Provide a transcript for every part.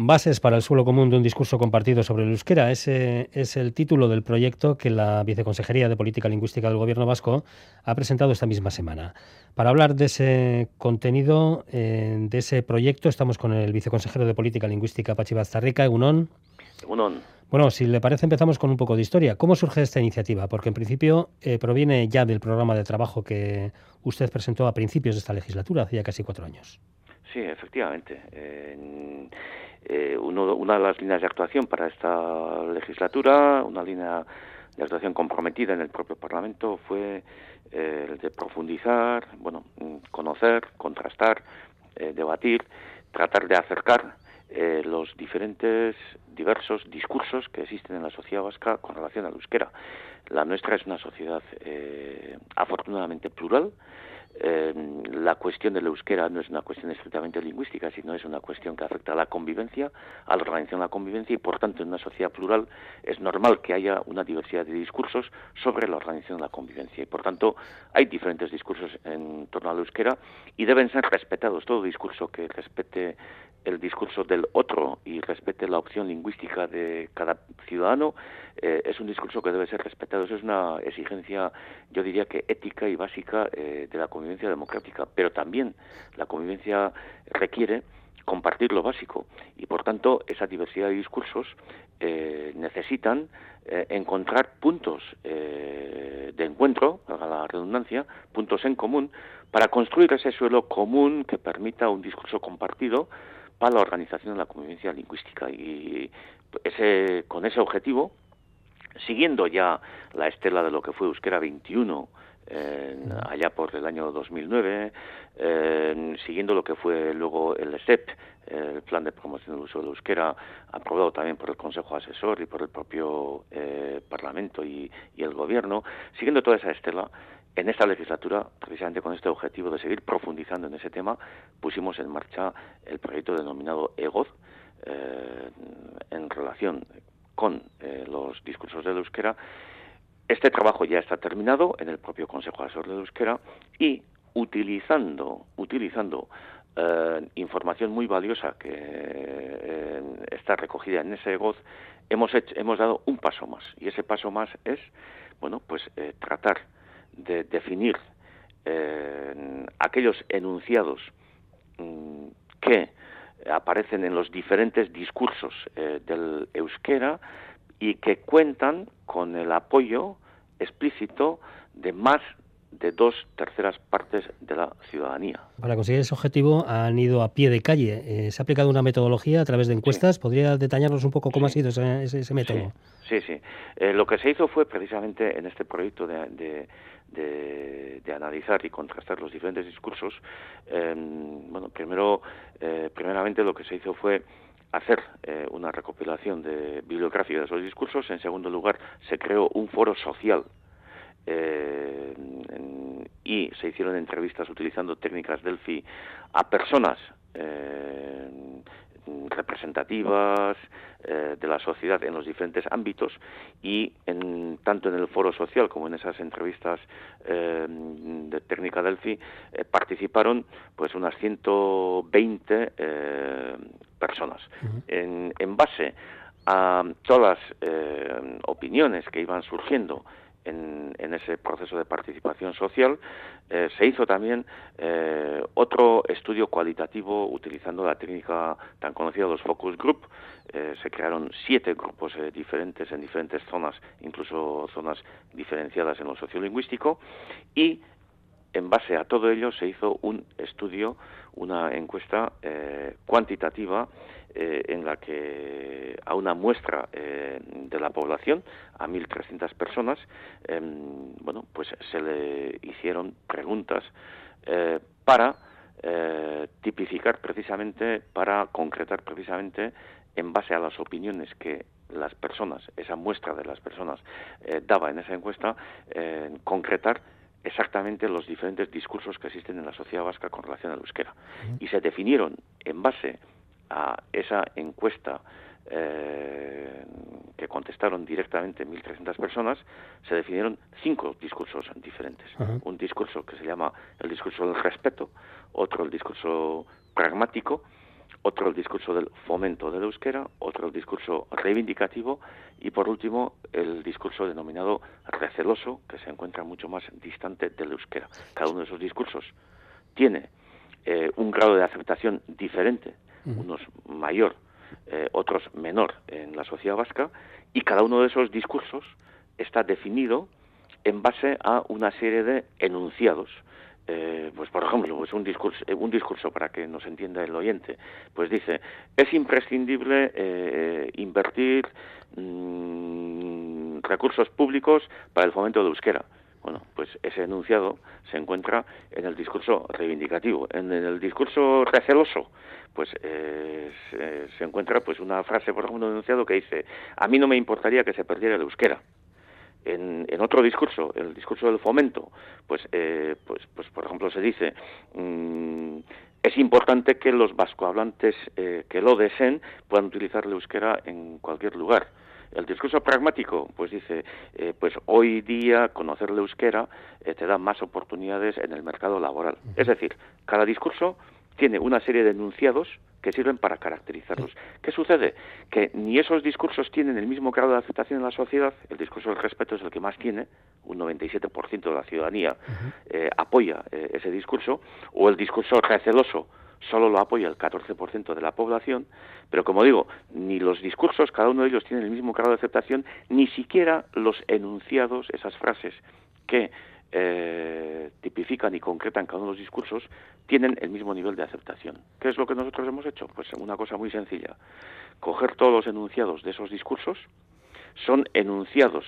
Bases para el suelo común de un discurso compartido sobre el euskera. Ese es el título del proyecto que la Viceconsejería de Política Lingüística del Gobierno vasco ha presentado esta misma semana. Para hablar de ese contenido, de ese proyecto, estamos con el viceconsejero de Política Lingüística, Patxi Baztarrika. Egunon. Egunon. Bueno, si le parece, empezamos con un poco de historia. ¿Cómo surge esta iniciativa? Porque en principio proviene ya del programa de trabajo que usted presentó a principios de esta legislatura, hace ya casi 4 años. Sí, efectivamente. Una de las líneas de actuación para esta legislatura, una línea de actuación comprometida en el propio Parlamento, fue el de profundizar, conocer, contrastar, debatir, tratar de acercar los diversos discursos que existen en la sociedad vasca con relación al euskera. La nuestra es una sociedad afortunadamente plural. La cuestión del euskera no es una cuestión estrictamente lingüística, sino es una cuestión que afecta a la convivencia, a la organización de la convivencia, y por tanto en una sociedad plural es normal que haya una diversidad de discursos sobre la organización de la convivencia, y por tanto hay diferentes discursos en torno al euskera y deben ser respetados. Todo discurso que respete el discurso del otro y respete la opción lingüística de cada ciudadano es un discurso que debe ser respetado. Eso es una exigencia, yo diría que ética y básica de la convivencia democrática, pero también la convivencia requiere compartir lo básico, y por tanto esa diversidad de discursos necesitan encontrar puntos de encuentro, a la redundancia, puntos en común, para construir ese suelo común que permita un discurso compartido para la organización de la convivencia lingüística. Y con ese objetivo, siguiendo ya la estela de lo que fue Euskera 21, allá por el año 2009, siguiendo lo que fue luego el ESEP, el Plan de Promoción del Uso del Euskera, aprobado también por el Consejo Asesor y por el propio Parlamento y el Gobierno, siguiendo toda esa estela, en esta legislatura, precisamente con este objetivo de seguir profundizando en ese tema, pusimos en marcha el proyecto denominado EGOZ, en relación con los discursos del euskera. Este trabajo ya está terminado en el propio Consejo Asesor del Euskera, y utilizando información muy valiosa que está recogida en ese EGOZ, hemos dado un paso más, y ese paso más es tratar de definir aquellos enunciados que aparecen en los diferentes discursos del euskera y que cuentan con el apoyo explícito de más de 2/3 partes de la ciudadanía. Para conseguir ese objetivo han ido a pie de calle. ¿Se ha aplicado una metodología a través de encuestas? Sí. ¿Podría detallarnos un poco cómo ha sido ese método? Sí. Lo que se hizo fue precisamente en este proyecto de analizar y contrastar los diferentes discursos. Primeramente lo que se hizo fue hacer una recopilación bibliográfica de esos discursos. En segundo lugar, se creó un foro social y se hicieron entrevistas utilizando técnicas Delphi a personas representativas de la sociedad en los diferentes ámbitos, y tanto en el foro social como en esas entrevistas de técnica Delphi participaron pues unas 120 personas. Uh-huh. En base a todas las opiniones que iban surgiendo en ese proceso de participación social, se hizo también otro estudio cualitativo utilizando la técnica tan conocida de los focus group. Se crearon 7 grupos diferentes en diferentes zonas, incluso zonas diferenciadas en lo sociolingüístico, y en base a todo ello se hizo un estudio, una encuesta cuantitativa en la que a una muestra de la población, a 1.300 personas, se le hicieron preguntas para tipificar precisamente, para concretar precisamente en base a las opiniones que las personas, esa muestra de las personas daba en esa encuesta, concretar exactamente los diferentes discursos que existen en la sociedad vasca con relación al euskera. Y se definieron en base a esa encuesta que contestaron directamente 1.300 personas, se definieron 5 discursos diferentes. Uh-huh. Un discurso que se llama el discurso del respeto, otro el discurso pragmático, otro el discurso del fomento del euskera, otro el discurso reivindicativo y por último el discurso denominado receloso, que se encuentra mucho más distante del euskera. Cada uno de esos discursos tiene un grado de aceptación diferente, unos mayor, otros menor en la sociedad vasca, y cada uno de esos discursos está definido en base a una serie de enunciados. Pues por ejemplo, pues un discurso para que nos entienda el oyente, pues dice: es imprescindible invertir recursos públicos para el fomento del euskera. Bueno, pues ese enunciado se encuentra en el discurso reivindicativo. En el discurso receloso, pues se encuentra pues una frase, por ejemplo, un enunciado que dice: a mí no me importaría que se perdiera el euskera. En otro discurso, el discurso del fomento, pues por ejemplo se dice: es importante que los vascohablantes que lo deseen puedan utilizar el euskera en cualquier lugar. El discurso pragmático, pues dice, pues hoy día conocer el euskera te da más oportunidades en el mercado laboral. Es decir, cada discurso tiene una serie de enunciados que sirven para caracterizarlos. ¿Qué sucede? Que ni esos discursos tienen el mismo grado de aceptación en la sociedad. El discurso del respeto es el que más tiene, un 97% de la ciudadanía apoya ese discurso, o el discurso receloso solo lo apoya el 14% de la población, pero como digo, ni los discursos, cada uno de ellos tiene el mismo grado de aceptación, ni siquiera los enunciados, esas frases que tipifican y concretan cada uno de los discursos, tienen el mismo nivel de aceptación. ¿Qué es lo que nosotros hemos hecho? Pues una cosa muy sencilla: coger todos los enunciados de esos discursos. Son enunciados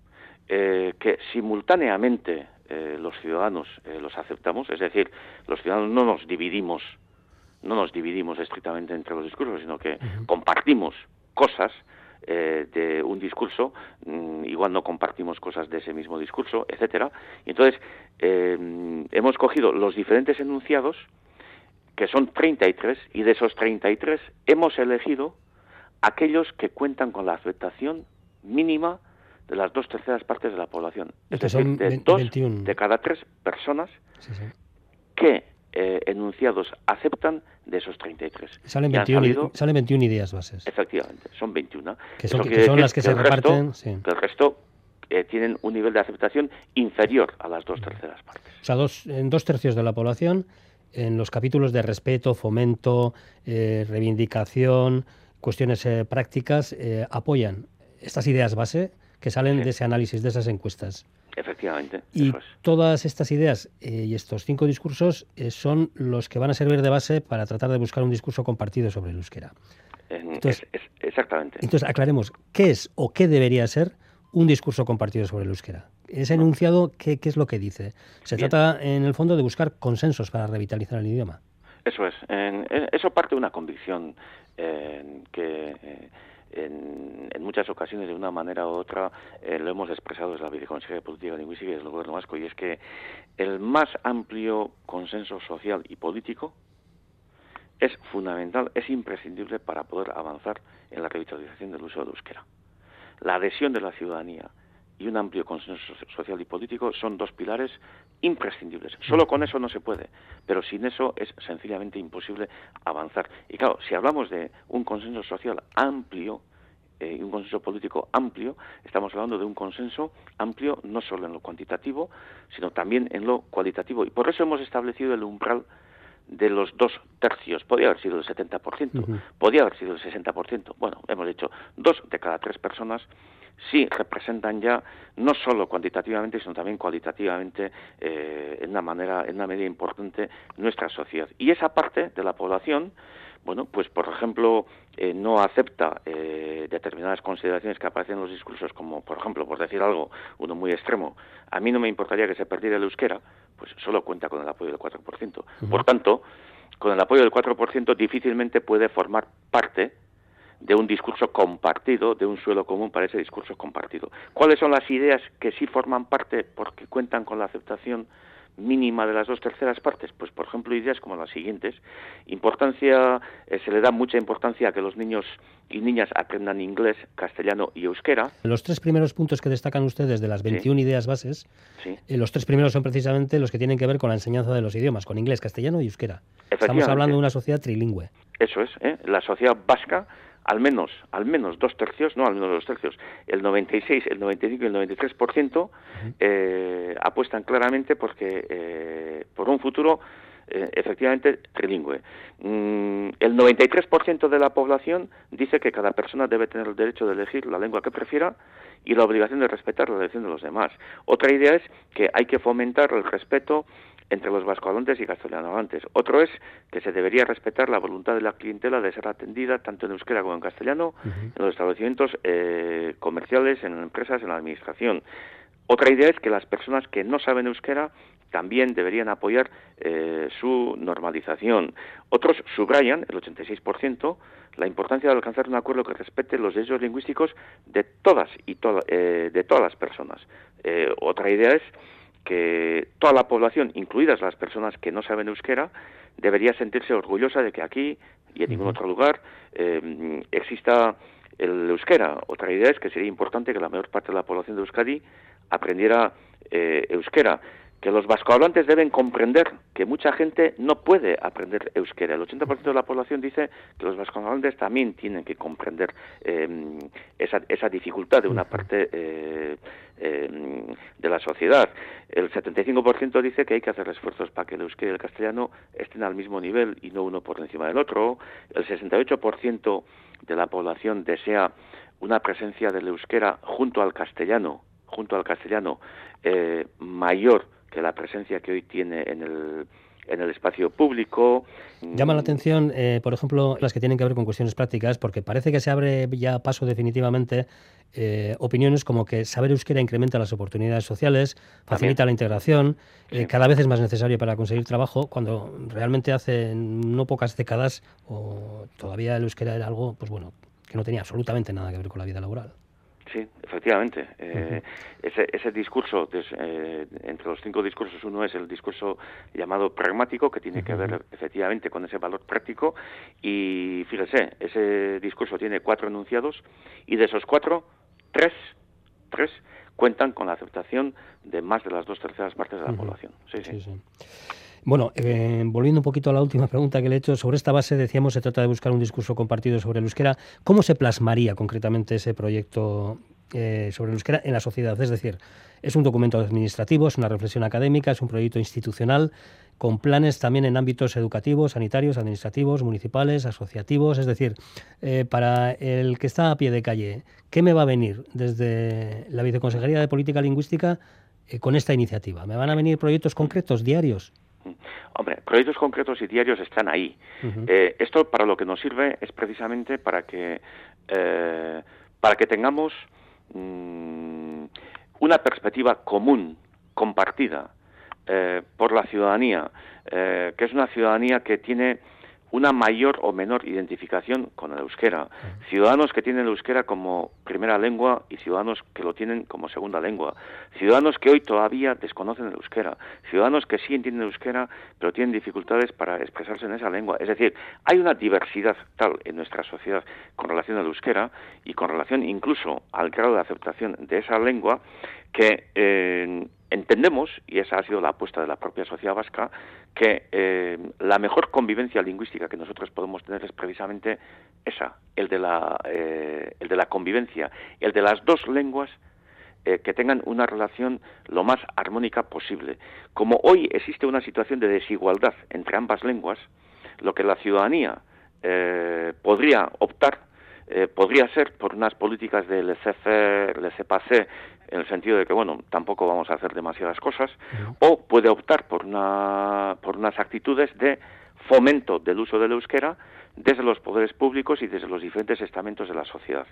que simultáneamente los ciudadanos los aceptamos, es decir, los ciudadanos no nos dividimos estrictamente entre los discursos, sino que compartimos cosas de un discurso, igual no compartimos cosas de ese mismo discurso, etcétera. Y entonces hemos cogido los diferentes enunciados, que son 33, y de esos 33 hemos elegido aquellos que cuentan con la aceptación mínima de las 2/3 partes de la población. Es decir, de 2 de cada 3 personas que enunciados aceptan de esos 33. Salen 21 ideas bases. Efectivamente, son 21. Que son las que se reparten. Que el resto tienen un nivel de aceptación inferior a las 2/3 partes. O sea, en 2/3 de la población, en los capítulos de respeto, fomento, reivindicación, cuestiones prácticas, apoyan estas ideas base que salen de ese análisis, de esas encuestas. Efectivamente. Y eso es. Todas estas ideas y estos 5 discursos son los que van a servir de base para tratar de buscar un discurso compartido sobre el euskera. Entonces, exactamente. Entonces, aclaremos, ¿qué es o qué debería ser un discurso compartido sobre el euskera? Ese enunciado, ¿qué es lo que dice? Se trata, en el fondo, de buscar consensos para revitalizar el idioma. Eso es. Eso parte de una convicción que en muchas ocasiones, de una manera u otra, lo hemos expresado desde la Viceconsejería de Política Lingüística y desde el Gobierno vasco, y es que el más amplio consenso social y político es fundamental, es imprescindible para poder avanzar en la revitalización del uso del euskera. La adhesión de la ciudadanía y un amplio consenso social y político son 2 pilares imprescindibles. Solo con eso no se puede, pero sin eso es sencillamente imposible avanzar. Y claro, si hablamos de un consenso social amplio y un consenso político amplio, estamos hablando de un consenso amplio no solo en lo cuantitativo, sino también en lo cualitativo. Y por eso hemos establecido el umbral de los 2/3. Podría haber sido el 70%, podría haber sido el 60%. Bueno, hemos dicho 2 de cada 3 personas sí representan ya, no solo cuantitativamente, sino también cualitativamente, en una medida importante, nuestra sociedad. Y esa parte de la población, bueno, pues por ejemplo, no acepta determinadas consideraciones que aparecen en los discursos, como por ejemplo, por decir algo, uno muy extremo: a mí no me importaría que se perdiera el euskera, pues solo cuenta con el apoyo del 4%. Por tanto, con el apoyo del 4% difícilmente puede formar parte de un discurso compartido, de un suelo común para ese discurso compartido. ¿Cuáles son las ideas que sí forman parte porque cuentan con la aceptación mínima de las 2/3 partes? Pues, por ejemplo, ideas como las siguientes. Importancia, se le da mucha importancia a que los niños y niñas aprendan inglés, castellano y euskera. Los 3 primeros puntos que destacan ustedes de las 21 ideas bases, Sí. Los 3 primeros son precisamente los que tienen que ver con la enseñanza de los idiomas, con inglés, castellano y euskera. Estamos hablando de una sociedad trilingüe. Eso es, la sociedad vasca, al menos 2/3, no al menos 2/3, el 96, el 95 y el 93% apuestan claramente porque por un futuro efectivamente trilingüe. El 93% de la población dice que cada persona debe tener el derecho de elegir la lengua que prefiera y la obligación de respetar la elección de los demás. Otra idea es que hay que fomentar el respeto entre los vascohablantes y castellanohablantes. Otro es que se debería respetar la voluntad de la clientela de ser atendida tanto en euskera como en castellano en los establecimientos comerciales, en empresas, en la administración. Otra idea es que las personas que no saben euskera también deberían apoyar su normalización. Otros subrayan, el 86%, la importancia de alcanzar un acuerdo que respete los derechos lingüísticos de todas las personas. Otra idea es que toda la población, incluidas las personas que no saben euskera, debería sentirse orgullosa de que aquí y en ningún otro lugar exista el euskera. Otra idea es que sería importante que la mayor parte de la población de Euskadi aprendiera euskera, que los vascohablantes deben comprender que mucha gente no puede aprender euskera. El 80% de la población dice que los vascohablantes también tienen que comprender esa dificultad de una parte de la sociedad. El 75% dice que hay que hacer esfuerzos para que el euskera y el castellano estén al mismo nivel y no uno por encima del otro. El 68% de la población desea una presencia del euskera junto al castellano mayor que la presencia que hoy tiene en el espacio público. Llama la atención, por ejemplo, las que tienen que ver con cuestiones prácticas, porque parece que se abre ya paso definitivamente opiniones como que saber euskera incrementa las oportunidades sociales, facilita la integración, cada vez es más necesario para conseguir trabajo, cuando realmente hace no pocas décadas todavía el euskera era algo, pues bueno, que no tenía absolutamente nada que ver con la vida laboral. Sí, efectivamente. Ese discurso, entre los 5 discursos, uno es el discurso llamado pragmático, que tiene que ver efectivamente con ese valor práctico. Y fíjese, ese discurso tiene 4 enunciados y de esos 4, 3 cuentan con la aceptación de más de las 2/3 partes de la población. Sí. Bueno, volviendo un poquito a la última pregunta que le he hecho, sobre esta base decíamos se trata de buscar un discurso compartido sobre el euskera. ¿Cómo se plasmaría concretamente ese proyecto sobre el euskera en la sociedad? Es decir, es un documento administrativo, es una reflexión académica, es un proyecto institucional con planes también en ámbitos educativos, sanitarios, administrativos, municipales, asociativos. Es decir, para el que está a pie de calle, ¿qué me va a venir desde la Viceconsejería de Política Lingüística con esta iniciativa? ¿Me van a venir proyectos concretos, diarios? Hombre, proyectos concretos y diarios están ahí. Esto para lo que nos sirve es precisamente para que tengamos una perspectiva común, compartida por la ciudadanía, que es una ciudadanía que tiene una mayor o menor identificación con el euskera. Ciudadanos que tienen el euskera como primera lengua y ciudadanos que lo tienen como segunda lengua. Ciudadanos que hoy todavía desconocen el euskera. Ciudadanos que sí entienden el euskera, pero tienen dificultades para expresarse en esa lengua. Es decir, hay una diversidad tal en nuestra sociedad con relación al euskera y con relación incluso al grado de aceptación de esa lengua que entendemos, y esa ha sido la apuesta de la propia sociedad vasca, que la mejor convivencia lingüística que nosotros podemos tener es precisamente esa, el de la convivencia, el de las dos lenguas que tengan una relación lo más armónica posible. Como hoy existe una situación de desigualdad entre ambas lenguas, lo que la ciudadanía podría optar podría ser por unas políticas de laissez-faire, laissez-passer, en el sentido de que, bueno, tampoco vamos a hacer demasiadas cosas, o puede optar por unas actitudes de fomento del uso del euskera desde los poderes públicos y desde los diferentes estamentos de la sociedad.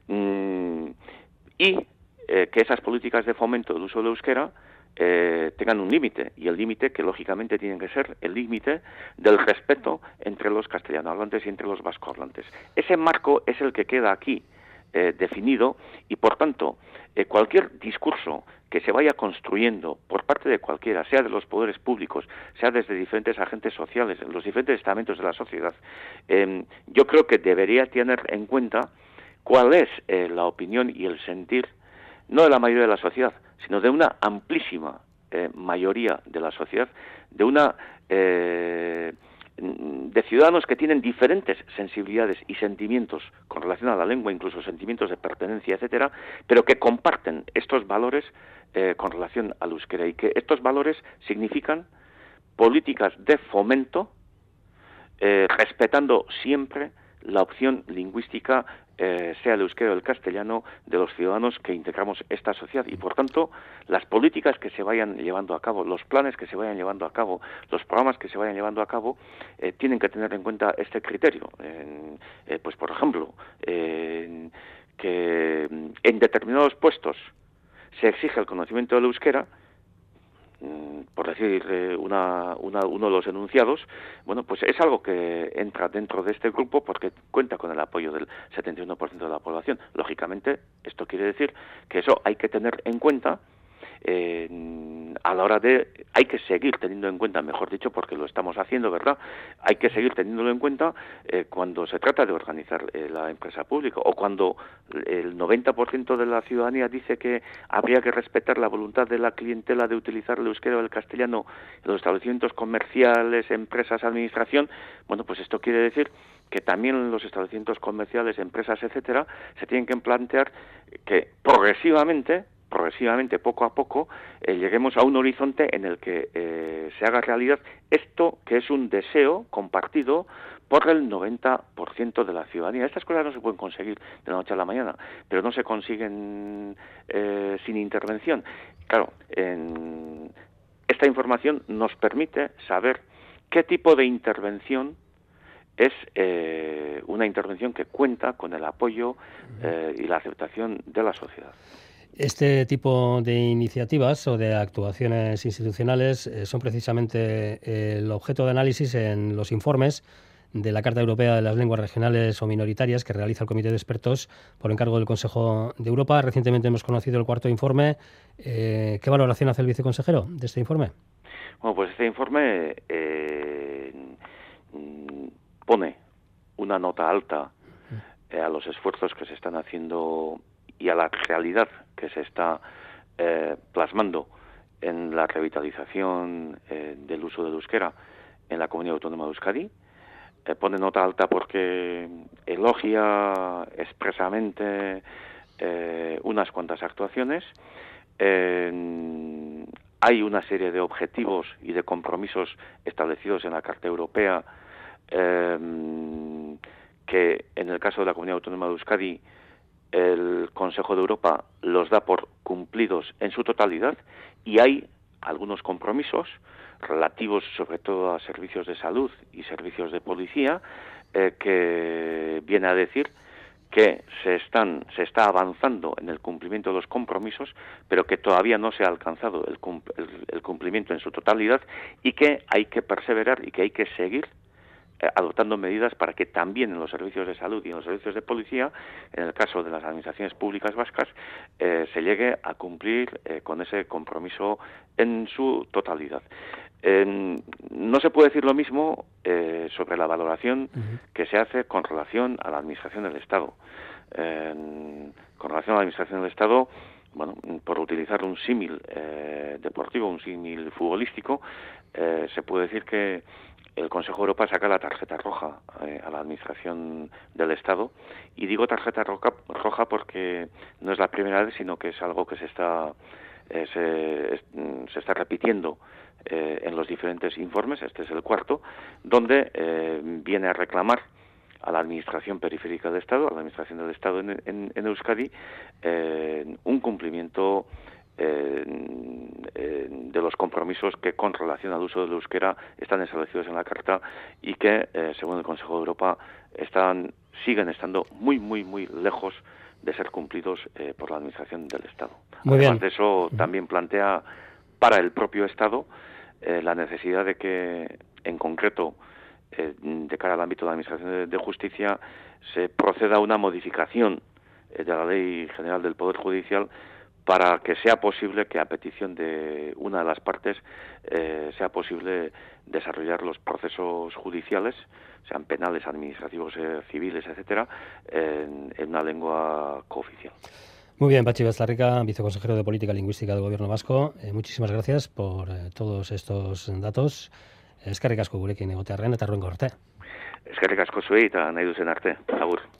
Que esas políticas de fomento del uso del euskera tengan un límite, y el límite que lógicamente tiene que ser el límite del respeto entre los castellanohablantes y entre los vascohablantes. Ese marco es el que queda aquí definido y, por tanto, cualquier discurso que se vaya construyendo por parte de cualquiera, sea de los poderes públicos, sea desde diferentes agentes sociales, en los diferentes estamentos de la sociedad, yo creo que debería tener en cuenta cuál es la opinión y el sentir, no de la mayoría de la sociedad, sino de una amplísima mayoría de la sociedad, de una de ciudadanos que tienen diferentes sensibilidades y sentimientos con relación a la lengua, incluso sentimientos de pertenencia, etcétera, pero que comparten estos valores con relación al euskera, y que estos valores significan políticas de fomento, respetando siempre la opción lingüística, sea el euskera o el castellano, de los ciudadanos que integramos esta sociedad. Y, por tanto, las políticas que se vayan llevando a cabo, los planes que se vayan llevando a cabo, los programas que se vayan llevando a cabo, tienen que tener en cuenta este criterio. Pues, por ejemplo, que en determinados puestos se exige el conocimiento del euskera, por decir uno de los enunciados, bueno, pues es algo que entra dentro de este grupo porque cuenta con el apoyo del 71% de la población. Lógicamente, esto quiere decir que eso hay que tener en cuenta a la hora de... Hay que seguir teniendo en cuenta, mejor dicho, porque lo estamos haciendo, ¿verdad? Hay que seguir teniéndolo en cuenta cuando se trata de organizar la empresa pública, o cuando el 90% de la ciudadanía dice que habría que respetar la voluntad de la clientela de utilizar el euskera o el castellano en los establecimientos comerciales, empresas, administración. Bueno, pues esto quiere decir que también los establecimientos comerciales, empresas, etcétera, se tienen que plantear que progresivamente, poco a poco, lleguemos a un horizonte en el que se haga realidad esto que es un deseo compartido por el 90% de la ciudadanía. Estas cosas no se pueden conseguir de la noche a la mañana, pero no se consiguen sin intervención. Claro, esta información nos permite saber qué tipo de intervención es una intervención que cuenta con el apoyo y la aceptación de la sociedad. Este tipo de iniciativas o de actuaciones institucionales son precisamente el objeto de análisis en los informes de la Carta Europea de las Lenguas Regionales o Minoritarias que realiza el Comité de Expertos por encargo del Consejo de Europa. Recientemente hemos conocido el cuarto informe. ¿Qué valoración hace el viceconsejero de este informe? Bueno, pues este informe pone una nota alta a los esfuerzos que se están haciendo y a la realidad que se está plasmando en la revitalización del uso del euskera en la Comunidad Autónoma de Euskadi. Pone nota alta porque elogia expresamente unas cuantas actuaciones. Hay una serie de objetivos y de compromisos establecidos en la Carta Europea que, en el caso de la Comunidad Autónoma de Euskadi, el Consejo de Europa los da por cumplidos en su totalidad, y hay algunos compromisos relativos sobre todo a servicios de salud y servicios de policía que viene a decir que se está avanzando en el cumplimiento de los compromisos, pero que todavía no se ha alcanzado el cumplimiento en su totalidad, y que hay que perseverar y que hay que seguir adoptando medidas para que también en los servicios de salud y en los servicios de policía, en el caso de las administraciones públicas vascas, se llegue a cumplir con ese compromiso en su totalidad. No se puede decir lo mismo sobre la valoración que se hace con relación a la Administración del Estado. Con relación a la Administración del Estado, bueno, por utilizar un símil deportivo, un símil futbolístico, se puede decir que el Consejo de Europa saca la tarjeta roja a la Administración del Estado, y digo tarjeta roja porque no es la primera vez, sino que es algo que se está repitiendo en los diferentes informes. Este es el cuarto, donde viene a reclamar a la Administración Periférica del Estado, a la Administración del Estado en Euskadi, un cumplimiento de los compromisos que con relación al uso del euskera están establecidos en la Carta y que, según el Consejo de Europa, siguen estando muy, muy, muy lejos de ser cumplidos por la Administración del Estado. Además de eso, también plantea para el propio Estado la necesidad de que, en concreto, de cara al ámbito de la Administración de Justicia, se proceda a una modificación de la Ley General del Poder Judicial, para que sea posible que, a petición de una de las partes, sea posible desarrollar los procesos judiciales, sean penales, administrativos, civiles, etcétera, en una lengua cooficial. Muy bien, Patxi Baztarrica, viceconsejero de Política Lingüística del Gobierno Vasco. Muchísimas gracias por todos estos datos. Eskerrik asko gurekin egotearren eta hurrengo arte. Eskerrik asko zuei eta nahi duzen arte. Agur.